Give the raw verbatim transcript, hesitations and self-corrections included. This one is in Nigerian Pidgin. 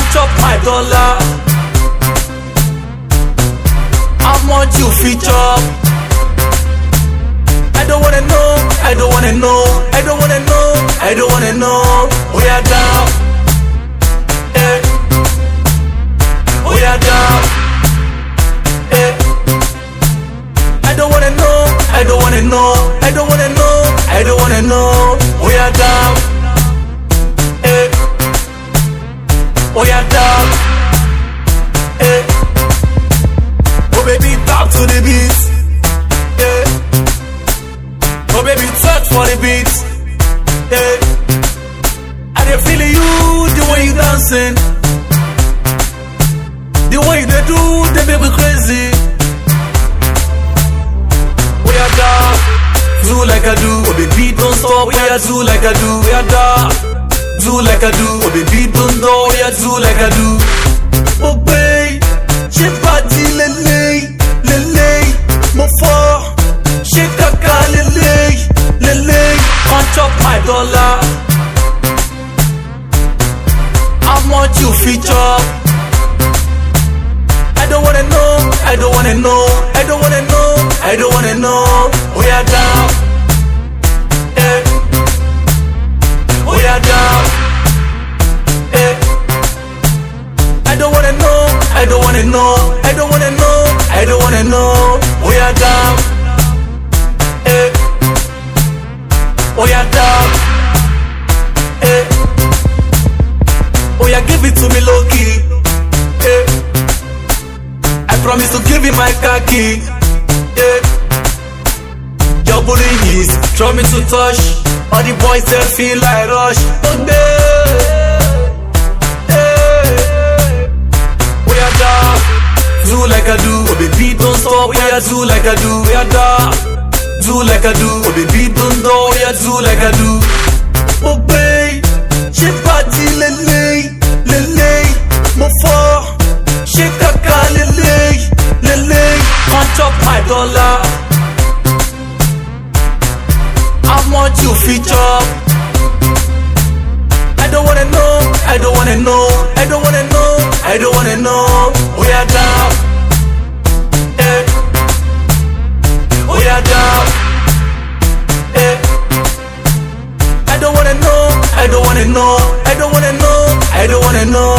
Can't chop my dollar. How much you fit chop? I don't wanna know, I don't wanna know, I don't wanna know, I don't wanna know. We are down, eh? We are down, eh? I don't wanna know, I don't wanna know, I don't wanna know, I don't wanna know. We are down, eh? We are down, eh? Oh baby, talk to the beat, eh? Oh baby, touch for the beat, eh? I dey feel you, the way you dancing, the way they do, they make me crazy. We are down, do like I do, oh baby, don't stop. We are do like I do, we are down, do like I do, oh baby, don't stop. We are do like I do. Oh baby, j'ai pas dit lele, lele, mon fort. Shake kaka lele, lele. Can't chop my dollar. How much you fit chop? I don't wanna know, I don't wanna know, I don't wanna know, I don't wanna know. We are down, eh? We are down, eh? I don't wanna know, I don't wanna know, I don't wanna know, I don't wanna know. We are down, eh? We are down, eh? Oh yeah, give it to me low key, eh? I promise to give you my car key, yeah. Your booty is, draw me to touch. All the boys they feel like rush. Oh yeah, yeah. We are down, do like I do, oh baby don't stop. We are do like I do, we are down, do like I do, oh baby don't stop. We are do like I do. Oh baby, j'ai pas dit lele, lele, mon fort. Shake kaka lele, lele. Can't chop my dollar. How much you fit chop? I don't wanna know, I don't wanna know, I don't wanna know, I don't wanna know. We are down, eh? We are down, eh? I don't wanna know, I don't wanna know, I don't wanna know, I don't wanna know.